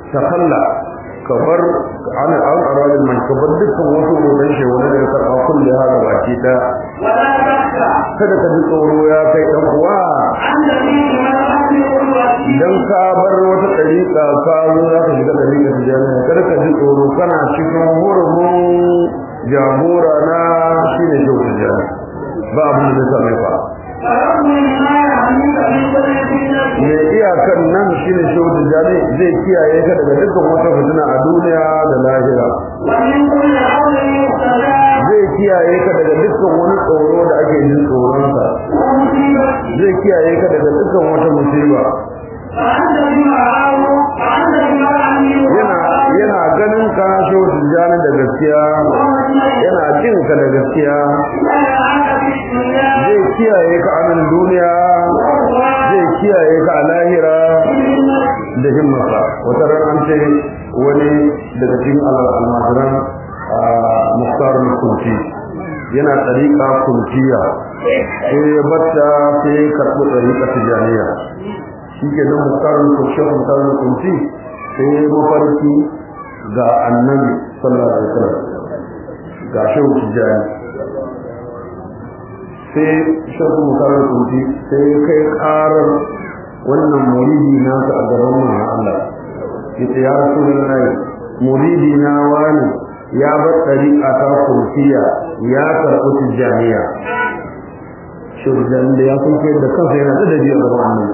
takalla kabar an aradin man kabar dukkan wasu rodan shi wanda ya karba kullu ha gaba ki da kada ka ji tsoro ya kai dan uwa idan ka bar wata dariƙa ka zo za ka shiga dariƙa tijaniya kada ka ji tsoro kana cikin hurumin jagora na shine shehu tijani ba abin da zai same ka me iyakan nan shine shehu tijani zai kiyaye ka daga dukkan wata fitina a duniya da lahira zai kiyaye ka daga dukkan wani tsoro da ake jin tsoronsa zai kiyaye ka daga dukkan wata musiba yana ganin ka shehu tijani da gaskiya yana jin ka da gaskiya zai kiyaye ka a nan duniya zai kiyaye ka a lahira da himmata wata ran an ce wani daga cikin almajiran Mukhtar Kunti yana tsarika kuntiya sai ya batta sai ya karɓi tsarika tijaniya shi ke nan Mukhtar Kunti sai ya mafarki ga annabi sallallahu alaihi wasallam ga shehu tijani sai shehu Mukhtar Kunti sai ya kai karar wannan muridi nasa a gaban manzon Allah yace ya rasulullahi muridi na wani ya bar tariqa ta kursiya ya karɓi tijaniya shurjan da ya kun kai da kansa yana da dabi'a ga wannan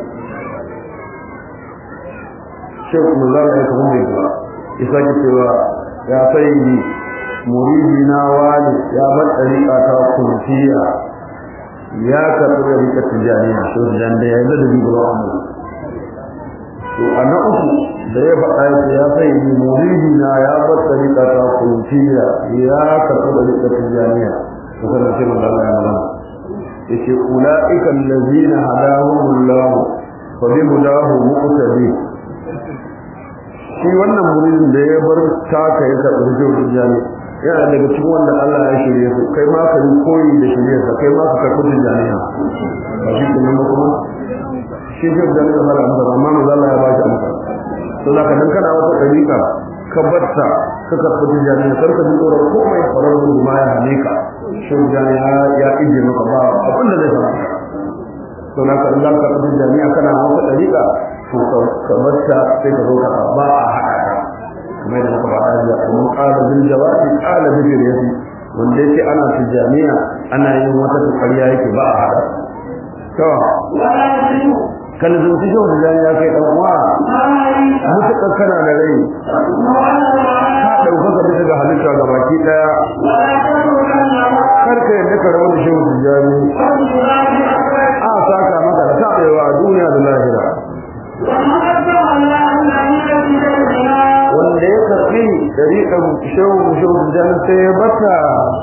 shehu Mukhtar ya kuma ba isa ki cewa ya sayyidi muridi na wani ya bar tariqa ta kursiya ya karɓi tariqa tijaniya shurjan da ya da dabi'a ga wannan to ana uku da ya faɗa ya sai ni muridi na ya bar tariqa ta kuntiya ya karɓi tariqa tijaniya to kana sai mun Allah ya magana yace ulaika allazina hadahumullah fa bi hudahu muqtadi shi wannan muridin da ya bar taka ya karɓi tariqa tijaniya yana daga cikin wanda Allah ya shirye su kai ma ka yi koyi da shiryarsa kai ma ka karɓi tijaniya ba shi kenan ba kuma shi ke da ne mara amsa amma manzo Allah ya ba shi amsa to zaka dan kana wata dariƙa ka batta ka karɓi tijaniya sarka ji tsoron komai farar ma ya halika shi tijaniya ya ije maka ba abin da zai faru to naka dan ka karɓi tijaniya kana wata dariƙa to ka batta sai ka zo ka ba a haɗa kuma da muka faɗa da kuma qala bil jawabi qala bi riyati wanda yake ana tijaniya ana yin wata ƙarya yake ba a haɗa to kan zunci shi wanda ya kai dan uwa mutuka kana da rai ka dauka ka bisa ga halitta ga baki daya karka yadda ka rabu da shi tijani a saka maka da tabewa a duniya da lahira wanda ya karbi dariƙar shehu tijani sai ya bata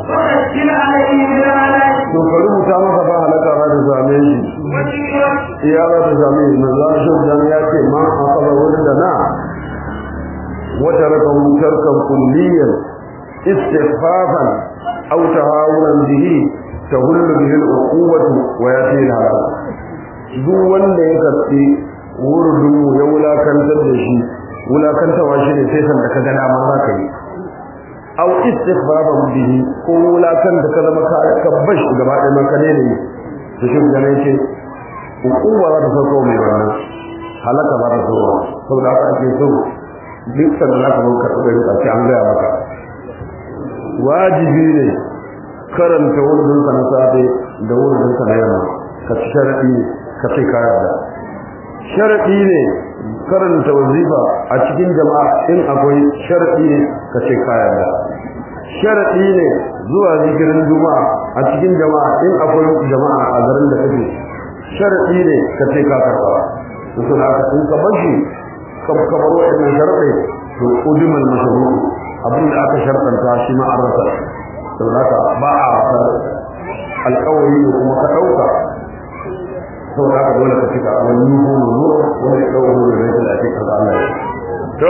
to ka rubuta maka ba halaka ba da zame shi ya ba da zame na zashin dan ya ce ma akala wanda na wata rakam tarkan kulliyan istighfafan aw tahawunan bihi tahullu bihi al-uquwatu wa yati al-halak duk wanda ya karbi wurdun ya wulakantar da shi wulakantawa shi ne sai san da ka gana amma za ka yi aw istighfaran bihi ko wulakan da ka zama ka bash gaba da man kane ne to shi da yake hukuma za ta sauko mai wannan halaka ba ta sauko saboda haka ake so duk sanda za ka zo ka tsaya ka ci an gaya maka wajibi ne karanta wurin ka na safe da wurin ka na yamma ka ci sharadi ka sai ka yarda sharadi ne karanta wazifa a cikin jama'a in akwai sharadi ne ka sai ka yarda sharadi ne zuwa zikirin juma'a a cikin jama'a in akwai jama'a a garin da kake sharadi ne ka sai ka karba to sun haka in ka bashi kamar wannan sharadi to ujumal mashruq abin da aka shartanta shi ma an rasa to haka ba a alƙawari ne kuma ka dauka to haka dole ka cika wani nuhu wani dawo da rai da ake kaza Allah to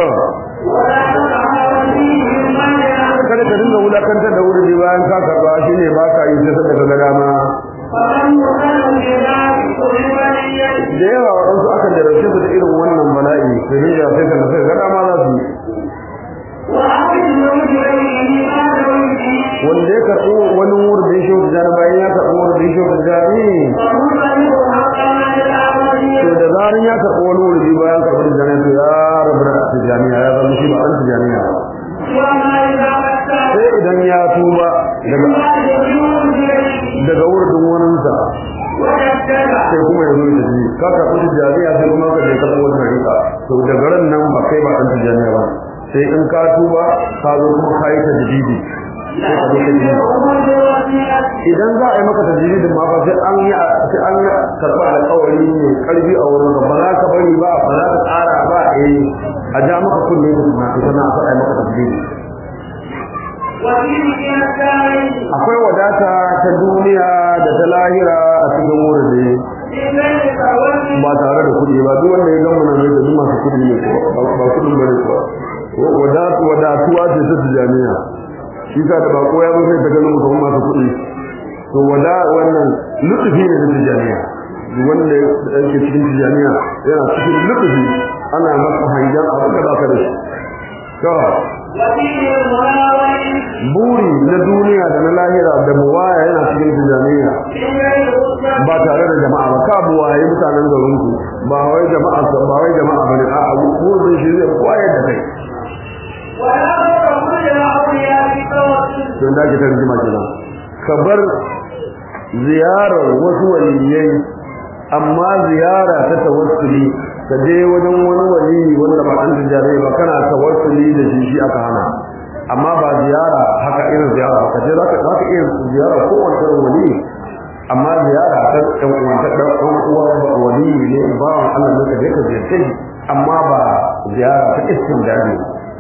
kada ka dinga wulakantar da wuri bayan ka karba shine ba ka yi sai daga dama da yawa waɗansu akan jarabce su da irin wannan bala'i sai ya sai kan sai ga dama tijaniya ya zama shi ba ɗan tijaniya ba sai idan ya tuba daga wurin waninsa sai kuma ya zo da shi ka karɓi tijaniya sai kuma ka je ka karɓi wata rika to daga ran nan ba kai ba ɗan tijaniya ba sai in ka tuba ka zo kuma ka yi tajdidi sai ka zo idan za a yi maka tajdidin ma ba sai an karɓa alƙawari ne ƙarfi a wurin ba za ka bari ba ba za ka tsara ba a ja maka kunne da kuma ita na faɗa maka tajdidi akwai wadata ta duniya da ta lahira a cikin wurin ba tare da kuɗi ba duk wanda ya gama na mai da duk masu kuɗi ne ba kuɗin bane kuwa wadatuwa ce ta tijaniya shi ka da bako ya zo sai ta ganin mutum masu kuɗi to wannan lutufi ne da tijaniya wanda yake cikin tijaniya yana cikin lutufi ana masa hangen abu da baka da shi buri na duniya da na lahira da buwaya yana cikin tijaniya ba tare da jama'a ba ka buwaye mutanen garinku ba wai jama'a bane a burin shi zai kwaye da kai don da ke tarjima kenan ka bar ziyarar wasu waliyai amma ziyara ta tawassuli ka je wajen wani wali wanda ba an tijare ba kana tawassuli da shi aka hana amma ba ziyara haka irin ziyara ka je zaka iya ziyara ko wani wali amma ziyara ta ɗan uwanta ɗan uwa ba wali ne ba Allah ne ka je ka ziyarce amma ba ziyara ta istimdadi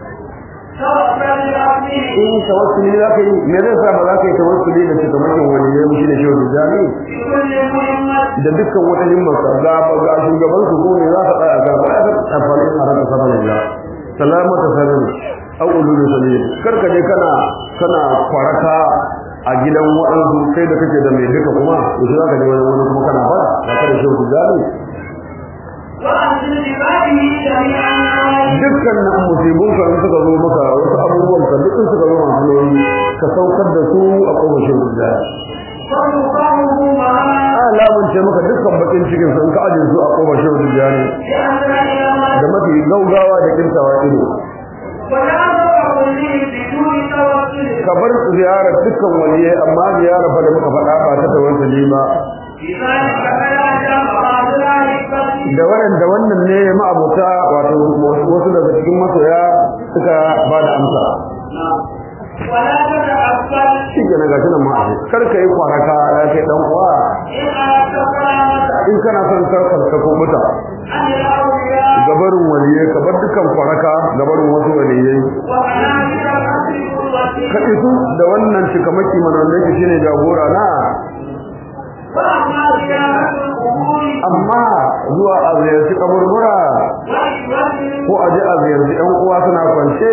in tawassuli za ka yi me zai sa ba za ka yi tawassuli da cikamakin waliyai mushi da shehu tijjani da dukkan wata himmarsa ga shugaban su ko ne za ka tsaya ga ba ka tsafali a ranka sabanin ya salamata sanin au ulul sabil karka je kana kwaraka a gidan waɗansu kai da kake da mai duka kuma yaushe za ka je wani kuma kana fara ba ka da shehu tijjani dukkan nan musibin kan suka zo maka wasu abubuwan ka dukkan suka zo masu nauyi ka saukar da su a kofashin hujja alamun ce maka dukkan bakin cikin sun ka ajiye su a kofashin hujja ne da mafi gaugawa da kintawa ido ka bar ziyarar dukkan waliyai amma ziyarar fa da muka faɗa ba ta tawassuli ba da wannan ne ma'abuta wato wasu daga cikin masoya suka ba da amsa shi ke na gashi nan ma'aji karka yi kwaraka ya kai dan uwa in kana son karkar ka kubuta gabarin waliyai ka bar dukkan kwaraka gabarin wasu waliyai ka isu da wannan cikamaki mana wanda yake shine jagora na amma zuwa a ziyarci kaburbura ko a je a ziyarci yan uwa suna kwance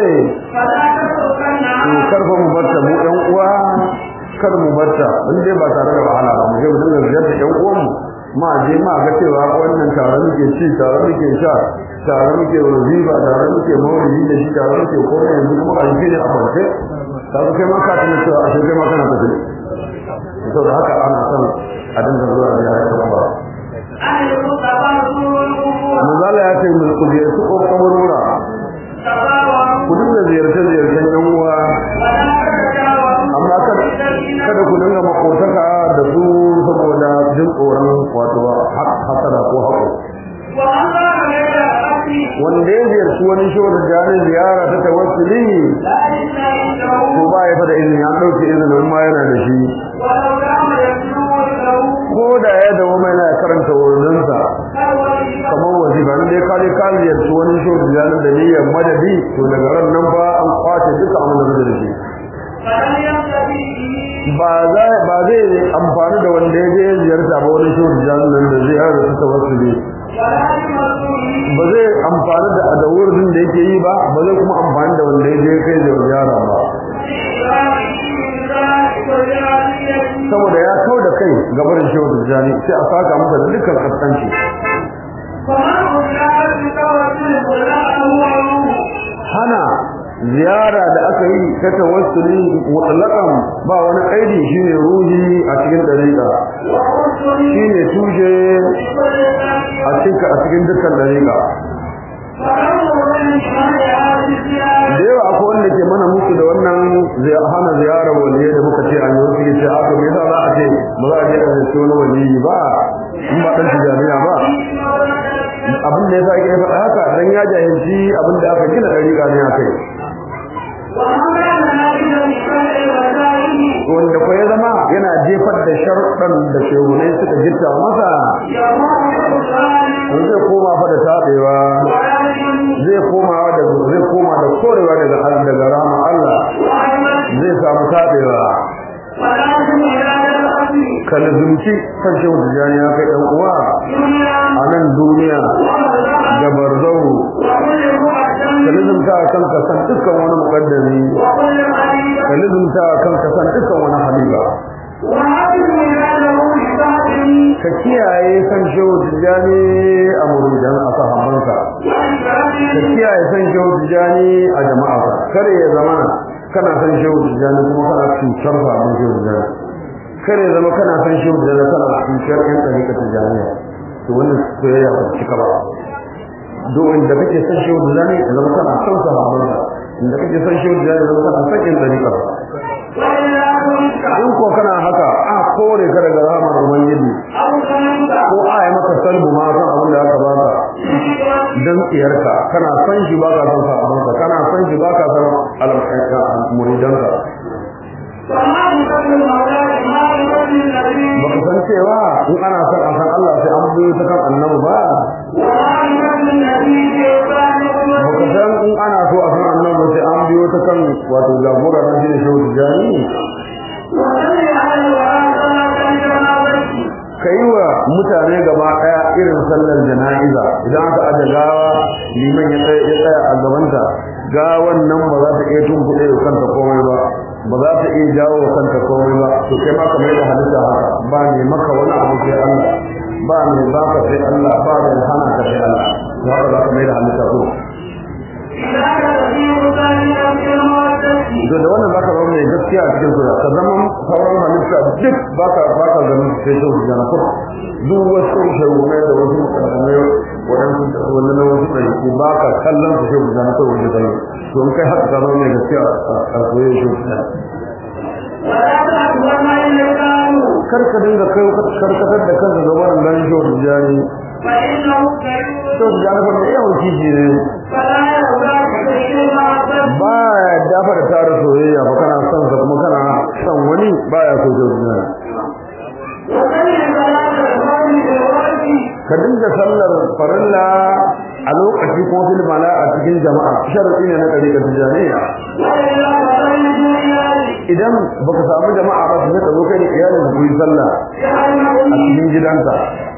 karfa mu barta mu yan uwa kar mu barta in dai ba tare da wahala ba mu je mu dinga ziyarta yan uwan mu ma je ma ga cewa wannan tare muke ci tare muke sha tare muke wazifa tare muke maulidi da shi tare muke komai yanzu kuma a yi ne a kwance ta kai ma ka tuna cewa a kai ma kana tafi saboda haka ana son a dinga zuwa da ya ba manzala ya ce mu ku ziyarci kaburbura ku dinga ziyarcen yan uwa amma kada ku dinga makotaka da su saboda jin tsoron wato hasada ko haƙo wanda ya ziyarci wani shi wata jani ziyara ta tawassuli ko ba ya fada izini an ɗauke izinin ma yana da shi ko da ya dawo mai na karanta wurinsa kamar wazifa ne dai kale kale ya ci wani shi da janin da niyyar madadi to daga ran nan ba an kwace duka abin da zai da shi ba zai amfani da wanda ya je ziyarta ba wani shi da janin nan da zai haɗa su tawassuli ba zai amfani da wurin da yake yi ba ba zai kuma amfani da wanda ya je kai da ziyara ba saboda ya kau da kai gabarin shehu tijjani sai a saka masa da dukkan kaskanci hana ziyara da aka yi ta tawassuli mutlaqan ba wani kaidi shine ruhi a cikin dariqa shine tuje a cikin dukkan dariqa da yawa akwai wanda ke mana musu da wannan zai hana ziyarar waliyai da muka ce an yi wasu ce aka me yasa za a ce ba za a je a zai wani waliyi ba in ba dan tijaniya ba abin da ya sa ke faɗa haka dan ya jahilci abin da aka gina ɗariƙa ne a kai wanda ko ya zama yana jefar da sharuɗan da shehunai suka gitta masa zai koma fa da tabewa zai koma da korewa daga rahama Allah zai samu tabewa kalzumci kan shehu tijani ya kai ɗan uwa a nan duniya da barzahu kalizumta kanka san dukkan wani muqaddami kalizumta kanka san dukkan wani halifa ka kiyaye san shehu tijani a muridan a sahabbansa ka kiyaye san shehu tijani a jama'a kare ya zamana kana san shehu tijani kuma kana cutar sabon shehu tijani kare ya zama kana san shehu tijani kana cutar yan ɗariƙar tijaniya to wannan soyayya ba cika ba domin da kake san shehu tijani ya zama kana son sahabbansa inda kake san shehu tijani ya zama kana son yan ɗariƙar in ko kana haka a kore ka daga rahamar ubangiji ko a yi maka salbu ma kan abin da aka baka dan tsiyarka kana san shi baka san sahabbansa kana san shi baka san muridanka baka san cewa in ana son a san Allah sai an biyo ta kan annabi ba baka san in ana so a san annabi sai an biyo ta kan wato jagora na shi ne shehu tijani kai wa mutane gaba daya irin sallar jana'iza idan aka aje gawa liman ya tsaya a gabanta gawan nan ba za ta iya tunkuɗe da kanta komai ba ba za ta iya jawo kanta komai ba to kai ma kamar da halitta haka ba ne maka wani abu sai Allah ba ne baka sai Allah ba ne hana ka sai Allah za ka mai da halitta ko da wannan baka zama mai gaskiya a cikin sura ka zama sauran halitta duk baka ganin sai sau da na kuma duk wasu shagumai da wasu mukamai waɗansu wannan wasu ɗari ko baka kallon su shau da na kawai wajen kallon to in kai haka ka zama mai gaskiya a soyayya shau da karka dinga kai karkatar da kansa ga wannan shau da jani shau da jani fa yawan kishi ne ba ya dafa da tare soyayya ba kana son sa kuma kana son wani ba ya so juna ka dinga sallar farilla a lokaci ko fil mala a cikin jama'a sharadi ne na dariƙar tijaniya idan baka samu jama'a ba sai ka zo kai da iyalin ku yi sallah a cikin gidanka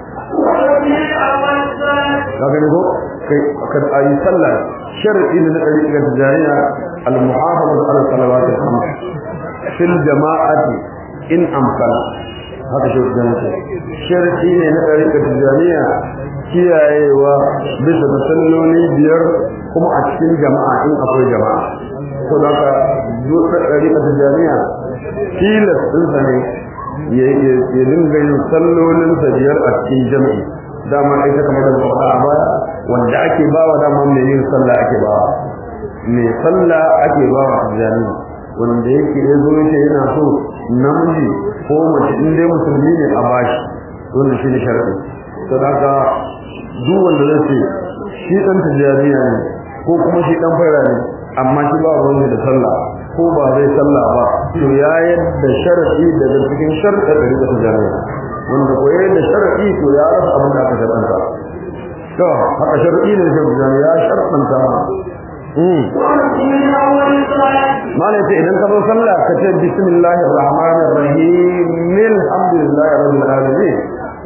kaga ne ko kai ka ayi sallah sharadi ne na dariƙar tijaniya al-muhafazatu ala salawati al-khams fil jama'ati in amkana haka shi jami'a sharadi ne na dariƙar tijaniya kiyayewa bisa da salloli biyar kuma a cikin jama'a in akwai jama'a to da ka dukkan dariƙar tijaniya tilas ɗinsa ne ya dinga yin sallolinsa biyar a cikin jami'i dama ita kamar da faɗa a baya wanda ake bawa dama mai yin sallah ake bawa mai sallah ake bawa tijaniya wanda yake ya zo yake yana so namiji ko mace in dai musulmi ne a bashi wanda shi ne sharadi to haka duk wanda zai ce shi dan tijaniya ne ko kuma shi dan faira ne amma shi ba wani da sallah ko ba zai sallah ba to ya yadda sharadi daga cikin sharadin da rika tijaniya wanda ko yadda sharadi to ya rasa abin da aka sharɗanta to haka sharadi ne shi ya sharɗanta mana ce idan ka zo sallah ka ce bismillahir rahmanir rahim alhamdulillahi rabbil alamin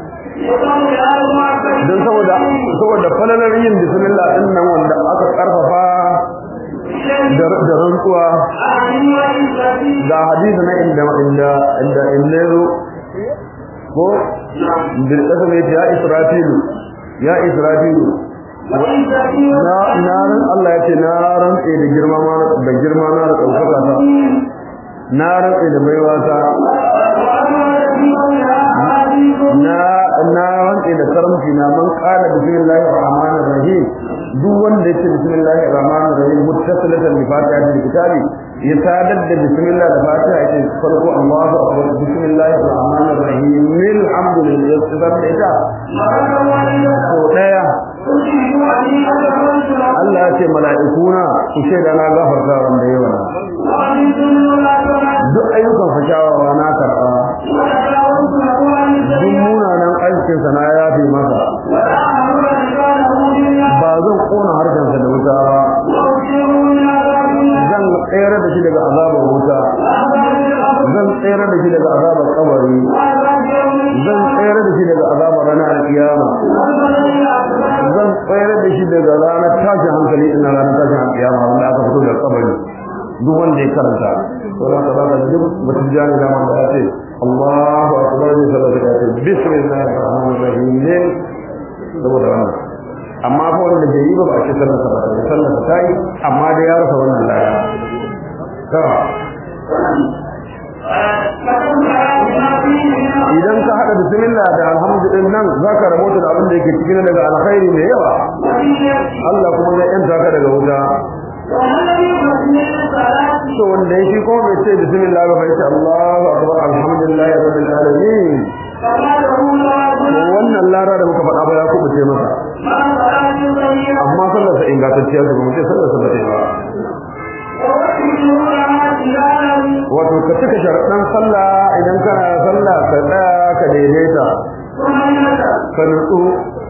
dan saboda falalar yin bismillah din nan wanda aka karfafa da rantsuwa da hadisi na inda ko bil qasam ya israfilu na ran Allah ya ce na rantse da girma na da ɗaukaka ta na rantse da baiwa ta na rantse da karamci na man qala bismillahir rahmanir rahim duk wanda yake bismillahir rahmanir rahim muttasilatan bi fatihatil kitabi ya sadar da bismillah da fatiha yake farko Allahu akbar bismillahir rahmanir rahim alhamdulillah sadar da ita ko daya Allah ya ce mala'ikuna ku shaida na gafarta wanda yawa duk ayyukan fashawa na karba duk munanan aikinsa na yafi masa ba zan kona harshensa da wuta ba zan tsere da shi daga azabar wuta zan tsere da shi daga azabar kabari zan tsere da shi daga azabar ranar kiyama zan tsere da shi daga ranar tashin hankali ina ranar tashin kiyama wanda aka fito daga kabari duk wanda ya karanta wala ta bada duk mutum jani da man da ya ce Allahu akbar ne sallallahu alaihi wasallam bismillahir rahmanir rahim saboda wannan amma fa wanda bai yi ba a ce sallar sa ba sallar sa tayi amma da ya rasa wannan laya idan ka hada bismillah da alhamdulillah nan zaka rabota da abin da yake cikin daga alkhairi mai yawa Allah kuma zai yanta ka daga wuta so wanda yake ko bai ce bismillah ba bai ce Allahu akbar alhamdulillah rabbil alamin wannan lara da muka faɗa ba ya kubuce masa amma sallar sa ingantacciya ce kuma ce sallar sa ba ta ba wato ka cika sharaɗan sallah idan kana sallah ka tsaya ka daidaita ka nutsu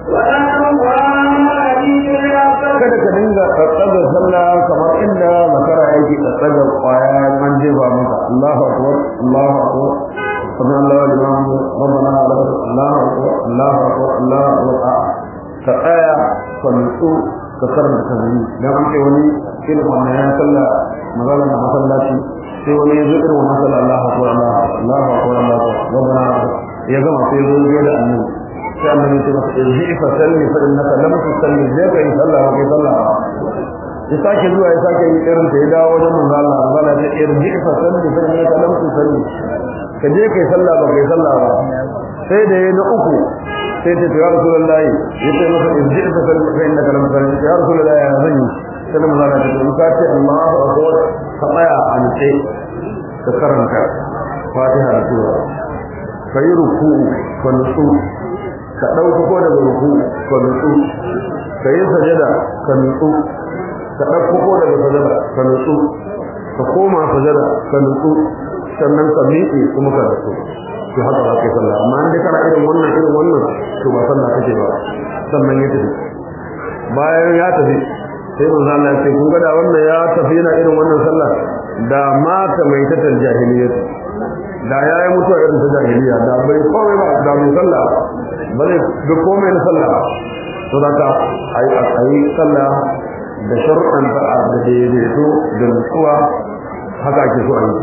kada ka dinga tsatsagar sallah kamar inda makara yake tsatsagar kwaya an jefa maka Allahu akbar Allahu akbar سبحان الله الإمام ربنا الله أكبر الله أكبر الله أكبر كآية فنسو كسرنا كذي لما أنت ولي كل ما يصلى مثلا ما صلى شيء سوى يذكر ونصلى الله أكبر الله أكبر الله أكبر ربنا يا جماعة في ذو الجود أنه كان من يتبع ارجع فسلم فإنك لم تسلم ذاك يصلى ويصلى يساك زوا يساك يقرن تيدا وجم الله الله ارجع فسلم فإنك لم تسلم ka je kai sallah ba kai sallah ba sai da yayin uku sai ta ya rasulullahi yace masa irji ta sallah fa innaka lam tusalli ya rasulullahi ya zanyi sai mun zana ta ka ce Allahu akbar ka tsaya an ce ka karanta Fatiha da sura kai ruku ka nutsu ka dauko ko daga ruku ka nutsu kai sajada ka nutsu ka dauko ko daga sajada ka nutsu ka koma sajada ka nutsu sannan ka miƙe kuma ka rasu to haka ba kai sallah amma inda kana irin wannan to ba sallah kake ba sannan ya tafi bayan ya tafi sai manzo Allah ya ce kun ga da wannan ya tafi yana irin wannan sallah da mata mai tatal jahiliya da yayi mutuwa irin ta jahiliya da bai komai ba da mai sallah ba zai ga komai na sallah to da ka ai sallah da shar'an ta da daidaito da nutsuwa haka ake so a yi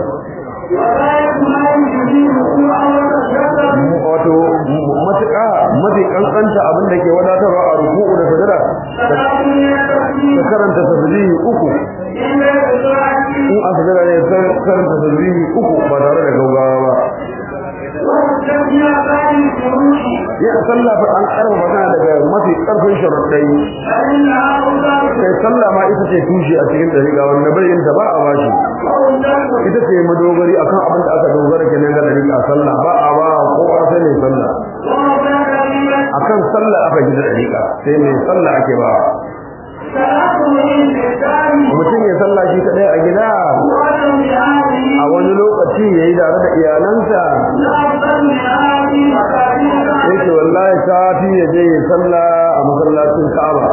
wato matuƙa mafi kankanta abin da ke wadatarwa a ruku'u da sajada ta karanta tasbihi uku in a sajada ne ta karanta tasbihi uku ba tare da gaugawa ba ya sallah fa an karba tana daga mafi karfin sharuɗai kai sallah ma ita ce tushe a cikin dariƙa wanda bai yin ta ba a bashi ita ce madogari akan abin da aka dogara kenan ga dariƙa sallah ba a ba ko a sai ne sallah akan sallah aka gida dariƙa sai ne sallah ake ba mutum ya sallah shi kadai a gida a wani lokaci yayi tare da iyalansa yake wallahi safi ya je ya sallah a masallacin Ka'aba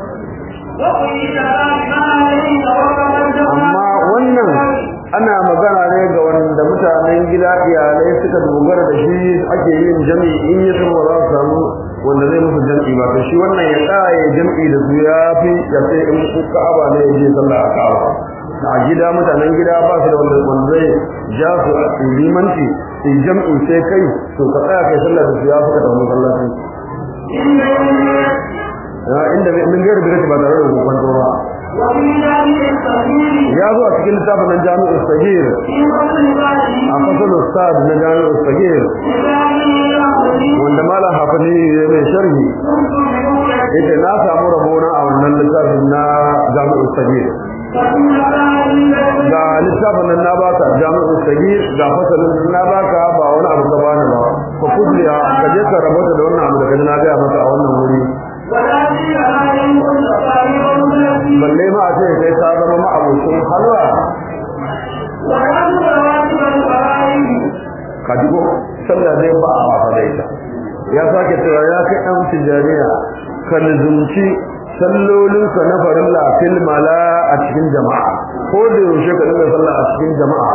amma wannan ana magana ne ga wanda mutanen gida iyalai suka dogara da shi ake yin jami'i in ya san za su samu wanda zai musu jami'i ba to shi wannan ya tsaya jami'i da su ya fi ya sai in Ka'aba ne ya je sallah a Ka'aba a gida mutanen gida ba su da wanda zai ja su a limanci su jami'i sai kai to ka tsaya kai sallah da su ya fi ka da masallaci inda min gairu da ba tare da kwanto ba ya zo a cikin littafin nan Jami'ul Sagir a fasalul Ustad na Jami'ul Sagir wanda malam Hafani ya mai sharhi yace na samu rabona a wannan littafin na Jami'ul Sagir ga littafin nan na baka Jami'ul Sagir ga fasalin na baka ba wani abu ka bani ba ko kudiya ka je ka rabota da wannan abu da kaji na ga maka a wannan wuri balle ma a ce kai ta zama ma abokin halwa ka digo sallah zai ba a wasa da ita ya sake cewa ya kai dan tijariya ka nuzumci sallolinka na farilla fil mala a cikin jama'a ko da yaushe ka dinga sallah a cikin jama'a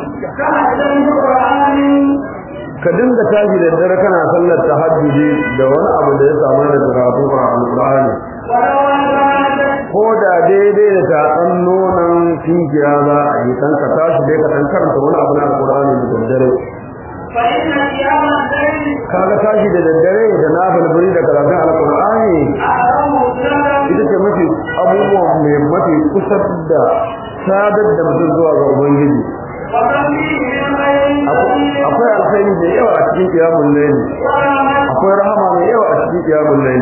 ka dinga tashi da dare kana sallar tahajjudi da wani abu da ya samu da karatu a alqur'ani ko da daidai da tatsan nonon tinkiya za a yi kan ka tashi dai ka dan karanta wani abu na alqur'ani da daddare kaga tashi da daddare da na bulbuli da karatun alqur'ani ita ce mafi abubuwan mai mafi kusa da sadar da mutum zuwa ga ubangiji akwai alkhairi da yawa a cikin qiyamul layl akwai rahama mai yawa a cikin qiyamul layl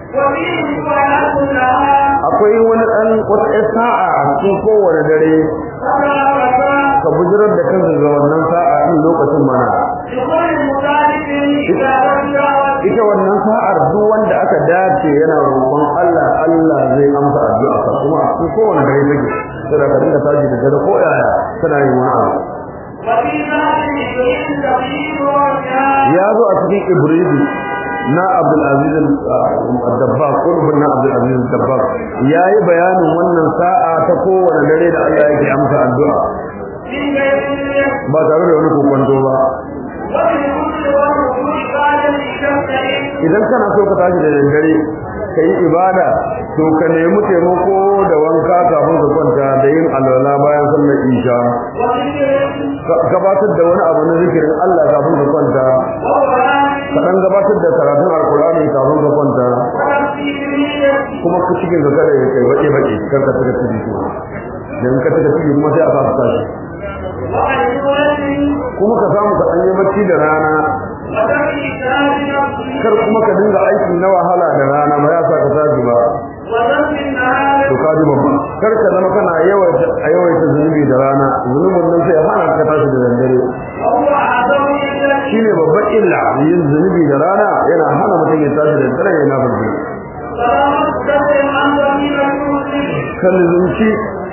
akwai wani dan wata sa'a a cikin kowane dare ka bujirar da kanka ga wannan sa'a din lokacin mana ita wannan sa'ar duk wanda aka dace yana roƙon Allah zai amsa addu'a kuma a cikin kowane dare take sai ka dinga tashi da dare ko yaya kana yin wani abu ya zo a cikin ibridi na Abdul Aziz al-Dabbaq qurbun na Abdul Aziz al-Dabbaq yayi bayanin wannan sa'a ta kowane dare da Allah yake amsa addu'a ba tare da wani kokonto ba idan kana so ka tashi da dare kai ibada to ka nemi taimako da wanka kafin ka kwanta da yin alwala bayan sallar isha gabatar da wani abu na zikirin Allah kafin ka kwanta ka dan gabatar da karatun alkur'ani kafin ka kwanta kuma ku cikin ka kada ya kai baƙe kar ka tuka ciki dan ka tuka ciki kuma sai a sa tashi kuma ka samu ka ɗanyi bacci da rana kar kuma ka dinga aiki na wahala da rana ba ya sa ka tashi ba to ka ji babba kar ka zama kana yawaita zunubi da rana zunubin nan sai hana ka tashi da daddare shine babban illa yin zunubi da rana yana hana mutum ya tashi da daddare yana barci kan zunci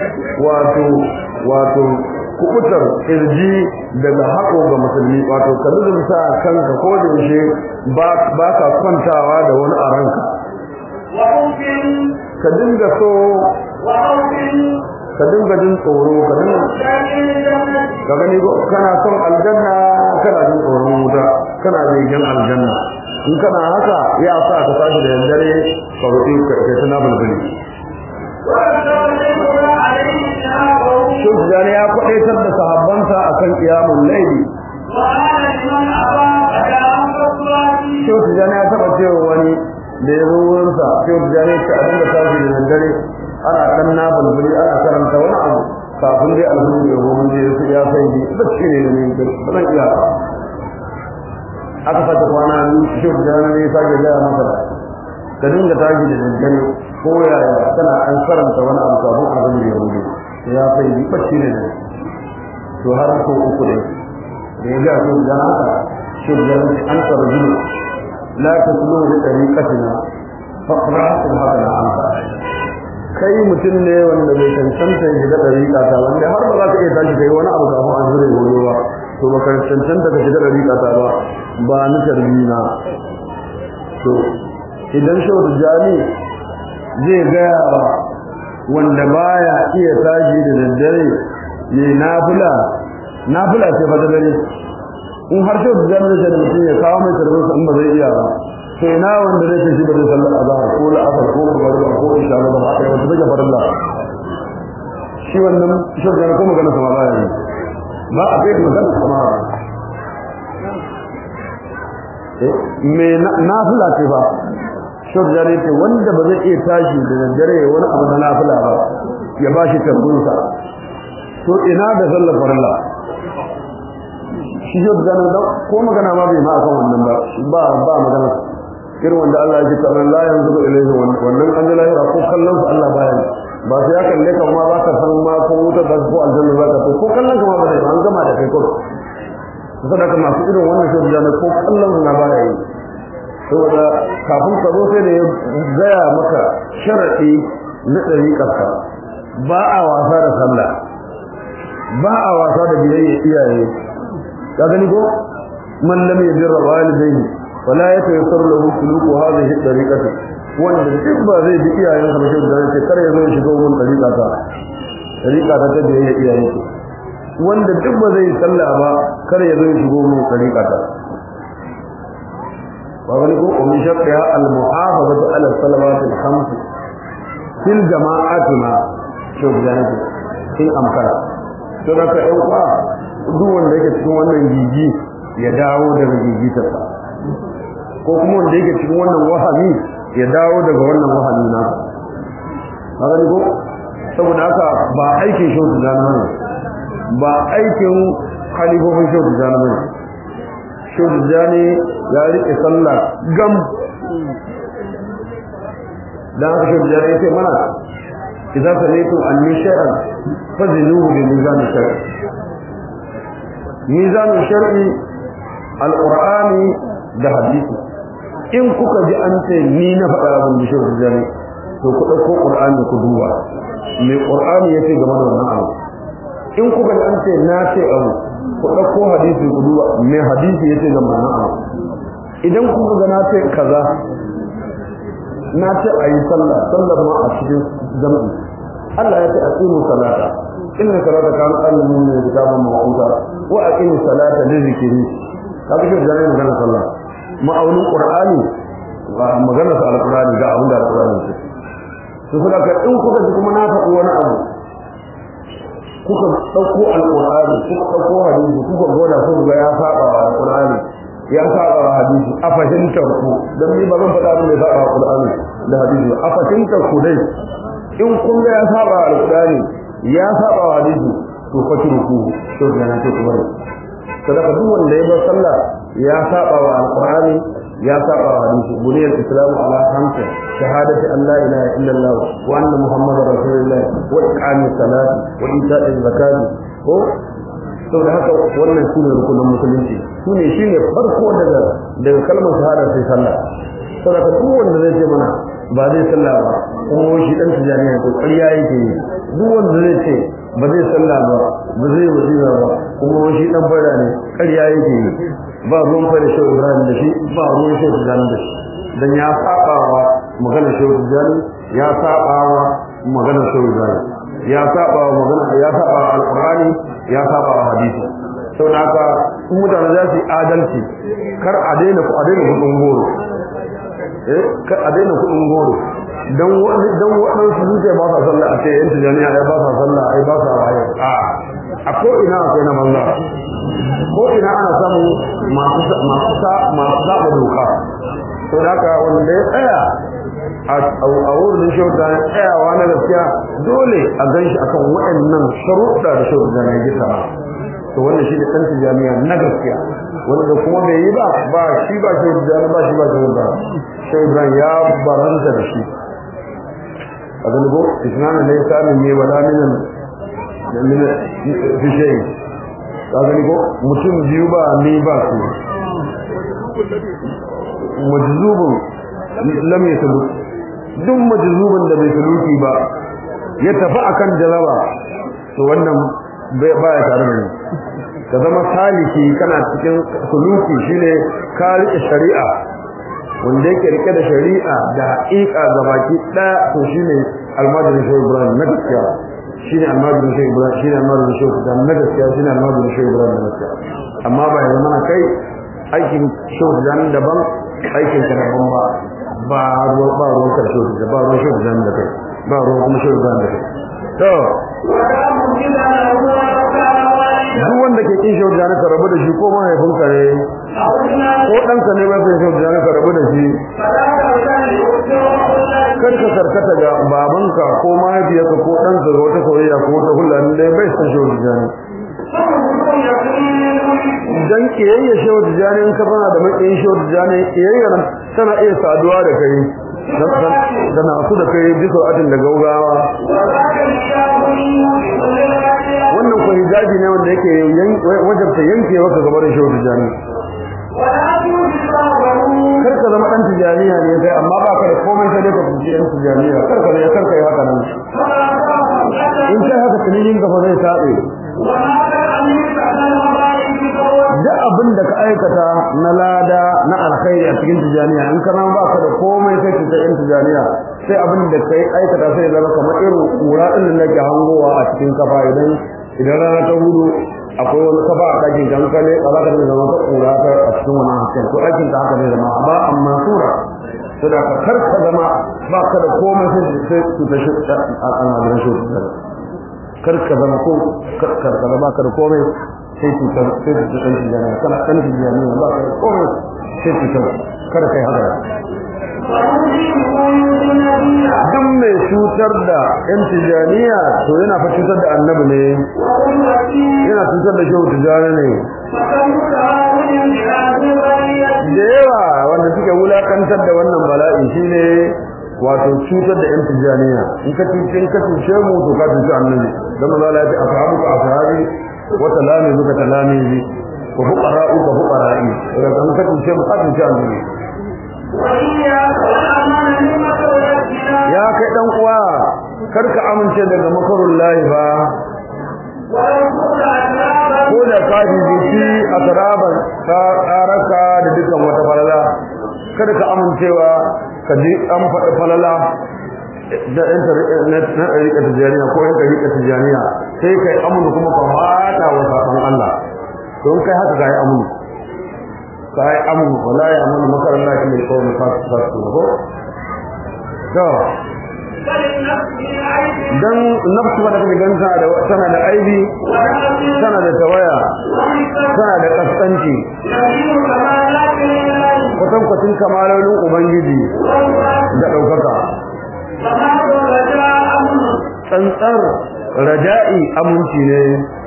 wato kubutar irji daga haƙo ga musulmi wato ka nuzumta kanka ko da yaushe ba ka kwantawa da wani a ranka ka dinga so ka dinga jin tsoro ka gani kana son aljanna kana jin tsoron wuta kana begen aljanna in kana haka ya sa ka tashi da dare ka roƙi ka tana bulbuli Shugani ya kwaɗaitar da sahabbansa a kan ƙiyamun laili. Shugani ya taɓa cewa wani da ya zo wurinsa, Shugani ya ce a dinga tashi da daddare ana ɗan na bulbuli ana karanta wani abu kafin dai alhudu ya gobe da ya sai ji bacci ne da mai ba zan iya ba. Aka sake kwana Shugani ne ya sake gaya masa ka dinga tashi da daddare ko yaya kana an karanta wani abu kafin alhudu ya gobe. Ya sai bi bacci ne to har ko uku ne da ya ga to dan haka shi da an tarjuma la taslu bi tariqatina faqra'u hada al-amr kai mutum ne wanda bai cancanta ya shiga tariqa ta wanda har ba za ka iya tashi kai wani abu kafin an zure gobe ba to ba ka cancanta ka shiga tariqa ta ba ni tarbina to idan shi da jami zai ga wanda baya iya tashi da daddare ne nafila ce fa da dare in har sai da da mutum ya kawo mai tarbi in ba zai iya ba sai na wanda zai ce shi ba zai sallar azhar ko la'asar ko magriba ko isha ba ba kai wanda bai farilla shi wannan shugaba ko magana sama ba yi ba a kai magana sama me nafila ce ba shugaba ce wanda ba zai iya tashi da daddare wani abu na nafila ba ya bashi tabbunsa to ina da sallar farilla shi shugaba da ko magana ma bai ma akan wannan ba magana irin wanda Allah ya ce la yanzu ilaihi wannan an lahira ko kallon su Allah baya ba sai ya kalle ka ma baka san ma ko wuta ba ko aljanna ba ka ko kallon ka ma ba zai an gama da kai ko saboda masu irin wannan shi da ko kallon na baya yi saboda kafin ka zo sai da ya gaya maka sharadi na dariƙarka ba a wasa da sallah ba a wasa da biyayya iyaye ka gani ko man lam yajra walidayhi wala yatayassar lahu suluku hadhihi tariqati wanda duk ba zai bi iyayen sa shi da sai kar ya zo shiga wannan tariqa ta biyayya iyaye ce wanda duk ba zai sallah ba kar ya zo shiga wannan tariqa ta wa gani ko min shartiha al muhafazatu ala salawat al khams fil jama'atina shi da in amkana to da ka dauka duk wanda yake cikin wannan gigi ya dawo daga gigitarsa ko kuma wanda yake cikin wannan wahami ya dawo daga wannan wahami na haka ne ko saboda haka ba aikin shautu jami'an ba aikin halifofin shautu jami'an shautu jami ya rike sallah gam dan haka shautu jami ya ce mana idan sallaitum anni shay'an fazinuhu bi mizan shar'i mizan shar'i alqur'ani da hadisi in kuka ji an ce ni na faɗa abin da shi jami to ku dauko qur'ani ku duba me qur'ani yace game da wannan abu in kuka ji an ce na ce abu ku dauko hadisi ku duba me hadisi yace game da wannan abu idan kuka ga na ce kaza na ce ayi sallah ma a cikin jami'i Allah ya ce aqimu salata inna salata kanat al-mu'minina kitaban mawquta wa aqimu salata li dhikri kaga shi da magana sallah ma'aunin qur'ani ba magana sa al-qur'ani ga abin da al-qur'ani ce to kuma ka in kuka ji kuma na faɗi wani abu kuka dauko al-qur'ani kuka dauko hadisi kuka goda kuka ga ya saba wa al-qur'ani ya saba wa hadisi a fahimtar ku dan ni ba zan faɗa abin da ya saba wa qur'ani da hadisi a fahimtar ku dai in kun ga ya saba wa al-qur'ani ya saba wa hadisi to fatruku to ga ce ku bari sadaka duk wanda ya bar sallah ya saba wa alqur'ani ya saba wa hadisi buniyal islamu ala khamsa shahadati an la ilaha illa allah wa anna muhammadar rasulullah wa iqamis salati wa ita'iz zakati ko to da haka wannan shine rukunin musulunci shine farko daga kalmar shahada sai sallah sadaka duk wanda zai ce mana ba zai sallah ba ko shi dan tijaniya to ƙarya yake duk wanda zai ce ba zai sallah ba zai wajiba ba kuma shi dan fara ne ƙarya yake ba ruwan fara shi Ibrahim da shi ba ruwan shi Ibrahim da shi dan ya saba wa maganar shi Ibrahim ya saba wa maganar shi Ibrahim ya saba wa maganar ya saba wa alqur'ani ya saba wa hadisi saboda haka mutane za su adalci kar a daina kudin goro kar a daina kudin goro dan waɗansu zuciya ba sa sallah a ce yan tijaniya ya ba sa sallah ai ba sa waye a ko ina akwai na manza ko ina ana samun masu saba doka to da haka wanda ya tsaya a wurin shauta ya tsayawa na gaskiya dole a gan shi akan waɗannan sharuɗa da shauta na gita to wannan shi ne ɗan tijaniya na gaskiya wanda kuma bai yi ba shi ba shauta ba shi ba shauta shauta ya baranta da shi a galibo isnana ne samun ne wala min fi shay a galibo mutum biyu ba ni ba su majzubun lam yatabu duk majzubun da bai suluki ba ya tafi akan jalaba to wannan ba ya tare da ni ka zama saliki kana cikin suluki shine ka rike shari'a wanda yake rike da shari'a da haƙiƙa gabaki ɗaya to shine almajirin shehu ibrahim na gaskiya shine almajirin shehu ibrahim shine almajirin shehu ibrahim na gaskiya shine almajirin shehu ibrahim na gaskiya amma ba ya zama kai aikin shehu ibrahim daban aikin ka daban ba ruwan ka shehu ibrahim ba ruwan shehu ibrahim da kai ba ruwan kuma shehu ibrahim da kai to duk wanda ke kin shehu ibrahim ka rabu da shi ko mahaifinka ne ko ɗanka ne mai shehu ibrahim ka rabu da shi kar ka karkata ga babanka ko mahaifiyarka ko ɗanka ga wata soyayya ko wata hulɗa da bai san shehu ibrahim dan kiyayya shehu ibrahim in ka bana da matsayin shehu ibrahim kiyayyar tana iya saduwa da kai tana su da kai bisa atin da gaugawa wannan ko hijabi ne wanda yake wajabta yankewa ka gabar shi tijani kar ka zama dan tijaniya ne sai amma ba ka da komai sai ka fice dan tijaniya kar ka yi haka nan in kai haka tunanin ka fa zai tabe da abin da ka aikata na lada na alkhairi a cikin tijaniya in kana ba ka da komai sai ka yan tijaniya sai abin da kai aikata sai ya zama kamar irin kura din da ke hangowa a cikin kafa idan rana ta hudu akwai wani kafa a ɗakin kankale a za ka zama ta kura ta a cikin wani hasken to aikin ta haka ne zama amma amma sura sai da kar ka zama ba ka da komai sai su ta shi al'amarin shi kar ka zama ko kar ka zama ka da komai sai su ta tijaniya kana ɗan tijaniya ba ka da komai sai su ta kar kai haka duk mai cutar da yan tijaniya to yana fa cutar da annabi ne yana cutar da shehu tijani ne da yawa wanda suke wulakantar da wannan bala'i shine wato cutar da yan tijaniya in ka cuce mu to ka cuce annabi dan Allah ya ce ashabuka ashabi wa talamizuka talamizi wa fuqara'uka fuqara'i idan ka cuce mu ka cuce annabi ya kai dan uwa karka amince daga makarun lahi ba ko da ka jiji a taraban ka tsaraka da dukkan wata falala kada ka amincewa ka ji an faɗi falala da na rika tijaniya ko yan rika tijaniya sai kai amunu kuma ka fada wa sakon Allah don kai haka kai amunu kai amunu wala ya amunu makaran lahi mai kawai fasu ko to dan nafsu da kake ganta da tana da aibi tana da tawaya tana da kaskanci kwatin kamalolin ubangiji da daukaka tsantsar raja'i aminci ne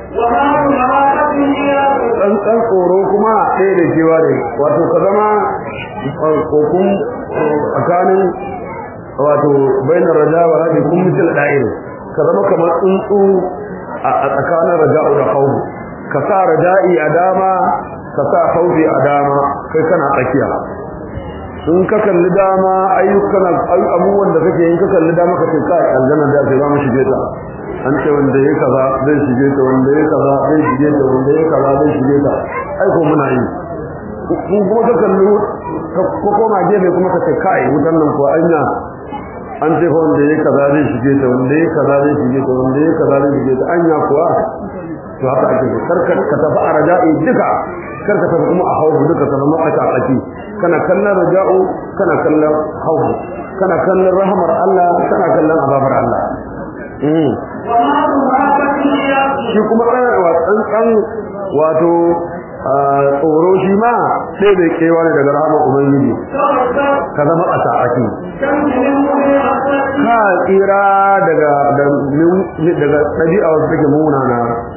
tsantsan tsoro kuma ɗaya da kewa ne wato ka zama kokun tsakanin wato bainar raja wa rabi kun mutul da'ir ka zama kamar tsuntsu a tsakanin raja'u da khawf ka sa raja'i a dama ka sa khawfi a dama kai kana tsakiya in ka kalli dama ayyukan abubuwan da kake yin ka kalli dama ka ce kai aljanna da sai za mu shige ta an ce wanda ya kaza zai shige ta wanda ya kaza zai shige ta wanda ya kaza zai shige ta ai ko muna yi kuma ka kalli ko koma gefe kuma ka ce kai wutan nan ko anya an ce wanda ya kaza zai shige ta wanda ya kaza zai shige ta wanda ya kaza zai shige ta anya kuwa to haka ake karka ka tafi a raja'i duka karka tafi kuma a hauhu duka ta zama aka tsaki kana kallon raja'u kana kallon hauhu kana kallon rahmar Allah kana kallon azabar Allah shi kuma tsantsan wato tsoro shi ma sai bai kewa ne daga rahmar ubangiji ka zama a tsaki ka tsira daga ɗabi'a wasu take munana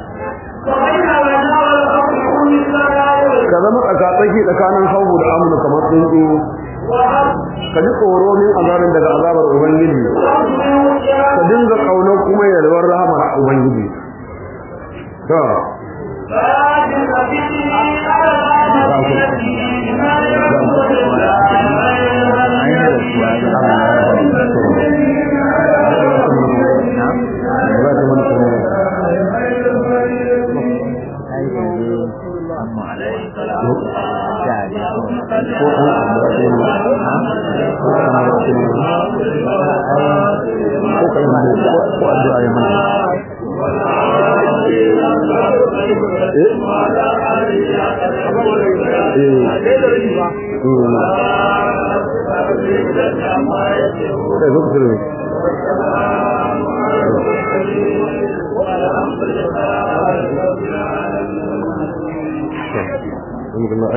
ka zama tsakatsaki tsakanin hauhu da amuna kamar tsuntsu ka ji tsoro min azabin daga azabar ubangiji ka dinga kaunar kuma yalwar rahamar ubangiji to